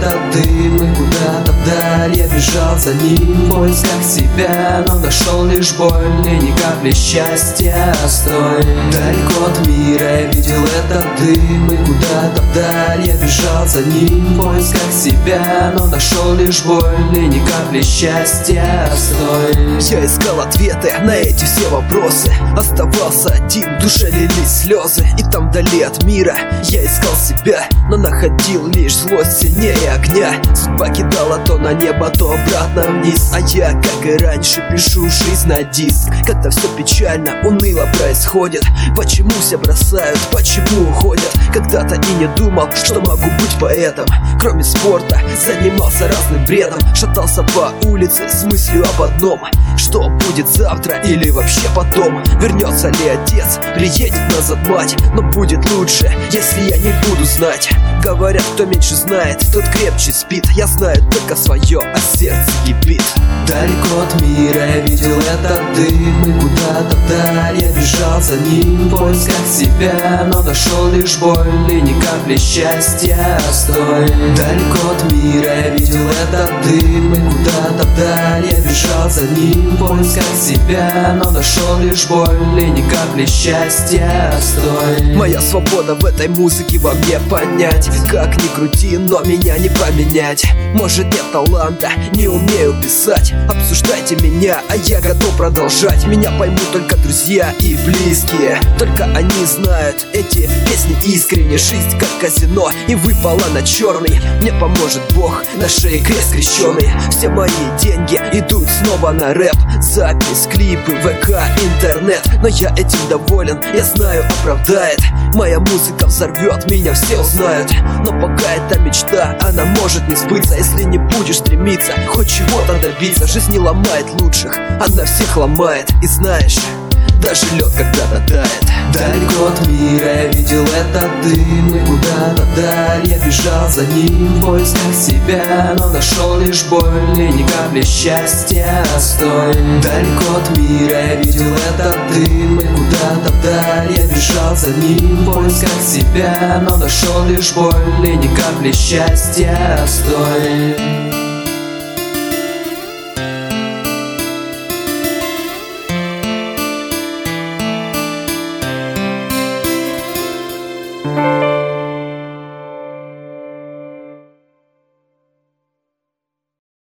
этот дым, и куда-то вдаль я бежал за ним в поисках себя, но нашел лишь боль и ни капли счастья. Стой, далеко от мира я видел этот дым, и куда-то вдаль я бежал за ним в поисках себя, но нашел лишь боль и ни капли счастья. Стой. Я искал ответы на эти все вопросы, оставался один, в душе лились слезы. И там вдали от мира я искал себя, но находил лишь злость сильнее огня. Судьба кидала то на небо, то обратно вниз, а я, как и раньше, пишу жизнь на диск. Когда все печально, уныло происходит, почему все бросают, почему уходят? Когда-то и не думал, что могу быть поэтом. Кроме спорта, занимался разным бредом, шатался по улице с мыслью об одном: что будет завтра или вообще потом? Вернется ли отец, приедет назад мать? Но будет лучше, если я не буду знать. Говорят, кто меньше знает, тот крепче спит. Я знаю только свое, а сердце кипит. Далеко от мира я видел этот дым, и куда-то вдаль я бежал за ним в поисках себя, но нашел лишь боль и ни капли счастья. Стой, далеко от мира я видел этот дым, и куда-то вдаль я бежал за ним в поисках себя, но нашел лишь боль и ни капли счастья. Стой. Моя свобода в этой музыке во мне понять. Как ни крути, но меня не поменять. Может, нет таланта, не умею писать. Обсуждайте меня, а я готов продолжать. Меня поймут только друзья и близкие, только они знают эти песни искренне. Жизнь как казино, и выпала на черный. Мне поможет Бог, на шее крест скрещенный. Все мои деньги идут снова на рэп, запись, клипы, ВК, интернет. Но я этим доволен, я знаю, оправдает. Моя музыка взорвет, меня все узнают. Но пока это мечта, она может не сбыться, если не будешь стремиться хоть чего-то добиться. Жизнь не ломает лучших, она всех ломает. И знаешь, даже лед когда-то тает. Далеко от мира я видел этот дым, и куда-то вдаль я бежал за ним в поисках себя, но нашел лишь боль и ни капли счастья. Стой, далеко от мира я видел этот дым, и куда-то вдаль я бежал за ним в поисках себя, но нашел лишь боль и ни капли счастья. Стой.